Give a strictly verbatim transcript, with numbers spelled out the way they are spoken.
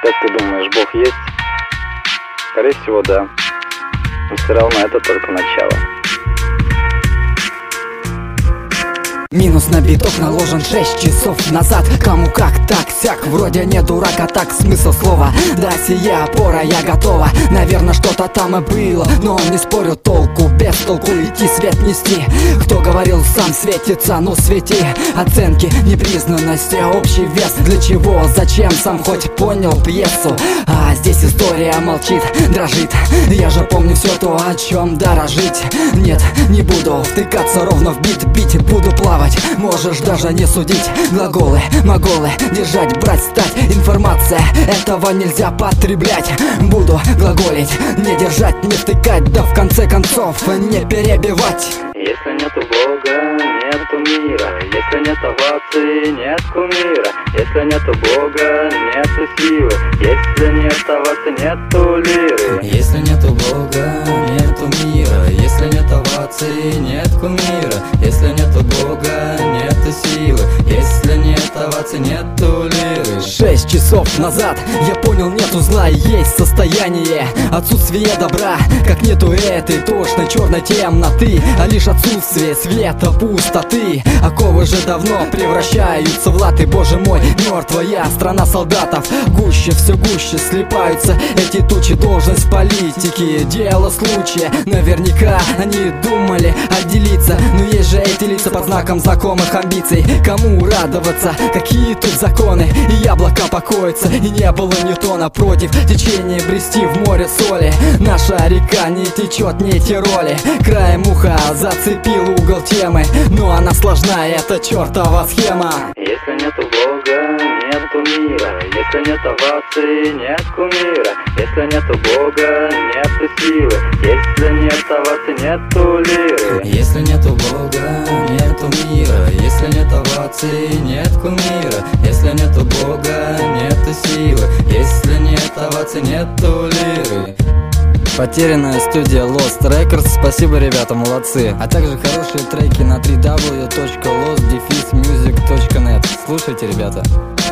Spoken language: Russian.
Как ты думаешь, Бог есть? Скорее всего, да. Но все равно это только начало. Минус на биток наложен шесть часов назад. Кому как, так сяк, вроде не дурак, а так смысл слова. Да, сия опора, я готова. Наверное, что-то там и было, но не спорю, толку без толку идти свет нести. Кто говорил, сам светится, ну свети. Оценки, непризнанности, общий вес. Для чего, зачем, сам хоть понял пьесу. А здесь история молчит, дрожит. Я же помню все то, о чем дорожить. Нет, не буду втыкаться ровно в бит, бить буду плавать. Можешь даже не судить. Глаголы, моголы, держать, брать, стать. Информация, этого нельзя потреблять. Буду глаголить, не держать, не втыкать. Да в конце концов не перебивать. Если нету Бога, нету мира. Если нет оваций, нет кумира. Если нету Бога, нету силы. Если нет оваций, нету лиры. Если нету Бога, нету мира. Если нет оваций, нет кумира. Если нету Бога, нету силы. Если нет оваций, нету лиры. Шесть часов назад я понял, нету зла, есть состояние отсутствие добра. Как нету этой тошной черной темноты, а лишь отсутствие света, пустоты. Оковы же давно превращаются в латы. Боже мой, мертвая страна солдатов. Гуще, все гуще слипаются эти тучи. Должность политики, дело случая. Наверняка они думали отделиться, но есть же эти лица под знаком знакомых амбиций. Кому радоваться, какие тут законы? И яблоко покоится, и не было Ньютона. Против течения брести в море соли. Наша река не течет, не роли. Краем уха зацепил угол темы, но она сложна, это чертова схема. Если нету Бога, нету мира. Если нет оваций, нет кумира. Если нету Бога, нету силы. Если нет оваций, нету лиры. Если нету Бога, нету мира. Если нет оваций, нет кумира. Если нету Бога, нету силы. Если нет оваций, нету лиры. Потерянная студия Lost Records. Спасибо, ребята, молодцы. А также хорошие треки на дабл ю дабл ю дабл ю точка лост дефис мьюзик точка нет. Слушайте, ребята.